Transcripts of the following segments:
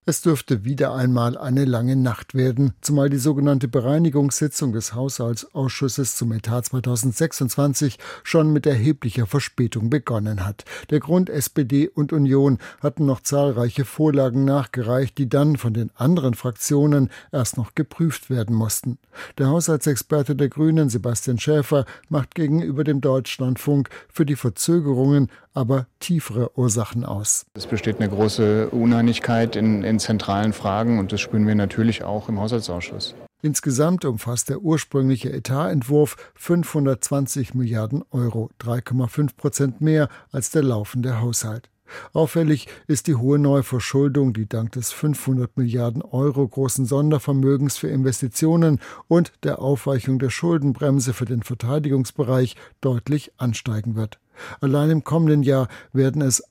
Es dürfte wieder einmal eine lange Nacht werden, zumal die sogenannte Bereinigungssitzung des Haushaltsausschusses zum Etat 2026 schon mit erheblicher Verspätung begonnen hat. Der Grund: SPD und Union hatten noch zahlreiche Vorlagen nachgereicht, die dann von den anderen Fraktionen erst noch geprüft werden mussten. Der Haushaltsexperte der Grünen, Sebastian Schäfer, macht gegenüber dem Deutschlandfunk für die Verzögerungen aber tiefere Ursachen aus. Es besteht eine große Uneinigkeit in zentralen Fragen und das spüren wir natürlich auch im Haushaltsausschuss. Insgesamt umfasst der ursprüngliche Etatentwurf 520 Milliarden Euro, 3,5% mehr als der laufende Haushalt. Auffällig ist die hohe Neuverschuldung, die dank des 500 Milliarden Euro großen Sondervermögens für Investitionen und der Aufweichung der Schuldenbremse für den Verteidigungsbereich deutlich ansteigen wird. Allein im kommenden Jahr werden es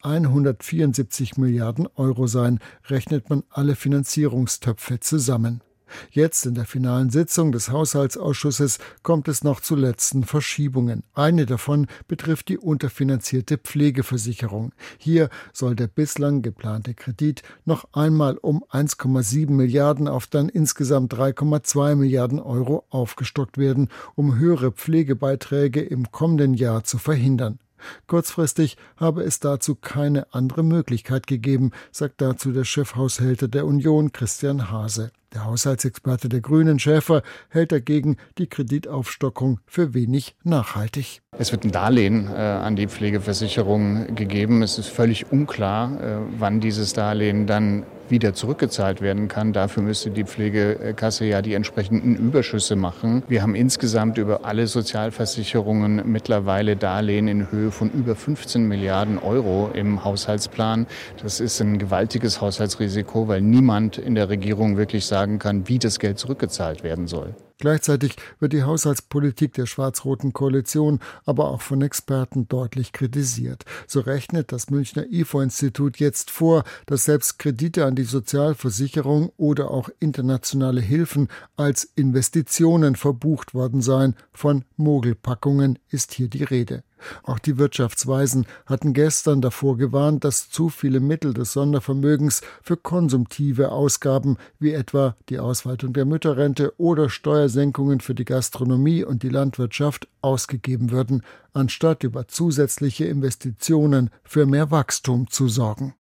174 Milliarden Euro sein, rechnet man alle Finanzierungstöpfe zusammen. Jetzt in der finalen Sitzung des Haushaltsausschusses kommt es noch zu letzten Verschiebungen. Eine davon betrifft die unterfinanzierte Pflegeversicherung. Hier soll der bislang geplante Kredit noch einmal um 1,7 Milliarden auf dann insgesamt 3,2 Milliarden Euro aufgestockt werden, um höhere Pflegebeiträge im kommenden Jahr zu verhindern. Kurzfristig habe es dazu keine andere Möglichkeit gegeben, sagt dazu der Chefhaushälter der Union, Christian Hase. Der Haushaltsexperte der Grünen, Schäfer, hält dagegen die Kreditaufstockung für wenig nachhaltig. Es wird ein Darlehen an die Pflegeversicherung gegeben. Es ist völlig unklar, wann dieses Darlehen dann wieder zurückgezahlt werden kann. Dafür müsste die Pflegekasse ja die entsprechenden Überschüsse machen. Wir haben insgesamt über alle Sozialversicherungen mittlerweile Darlehen in Höhe von über 15 Milliarden Euro im Haushaltsplan. Das ist ein gewaltiges Haushaltsrisiko, weil niemand in der Regierung wirklich sagen kann, wie das Geld zurückgezahlt werden soll. Gleichzeitig wird die Haushaltspolitik der schwarz-roten Koalition aber auch von Experten deutlich kritisiert. So rechnet das Münchner IFO-Institut jetzt vor, dass selbst Kredite an die Sozialversicherung oder auch internationale Hilfen als Investitionen verbucht worden seien. Von Mogelpackungen ist hier die Rede. Auch die Wirtschaftsweisen hatten gestern davor gewarnt, dass zu viele Mittel des Sondervermögens für konsumtive Ausgaben wie etwa die Ausweitung der Mütterrente oder Steuersenkungen für die Gastronomie und die Landwirtschaft ausgegeben würden, anstatt über zusätzliche Investitionen für mehr Wachstum zu sorgen.